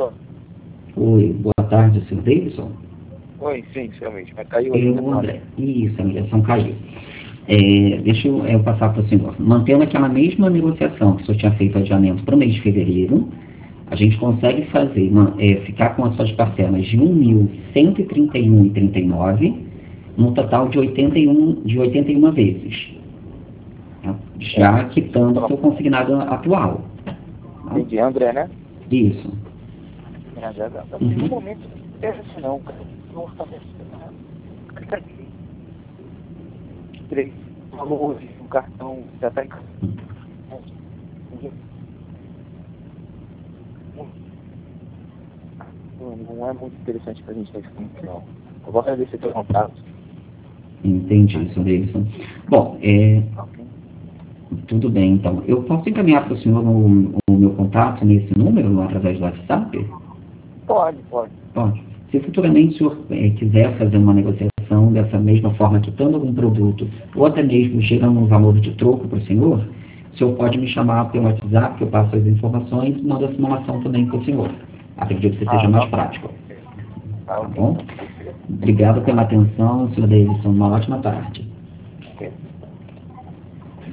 Oi, boa tarde, senhor Davidson. Oi, sim, seu mesmo. Mas caiu aí. André. Isso, a ligação caiu. Deixa eu passar para o senhor. Mantendo aquela mesma negociação que o senhor tinha feito adiamento para o mês de fevereiro, a gente consegue fazer, ficar com as suas parcelas de 1.131,39, num total de 81 vezes, tá? Já quitando o seu consignado atual. Tá? Entendi, André, né? Isso. No momento, não assim não, cara. Não está pensando. Clica aqui. 3 valores, um cartão, já está em casa. Não é muito interessante para a gente responder, não. Eu vou agradecer pelo contato. Entendi, senhor Davidson. Bom, tudo bem, então. Eu posso encaminhar para o senhor o meu contato nesse número, através do WhatsApp? Pode. Pode. Se futuramente o senhor quiser fazer uma negociação dessa mesma forma, quitando algum produto, ou até mesmo gerando um valor de troco para o senhor pode me chamar pelo WhatsApp, que eu passo as informações e mando a simulação também para o senhor. Acredito que seja mais prático. Tá bom? Obrigado pela atenção, senhor Davidson. Uma ótima tarde.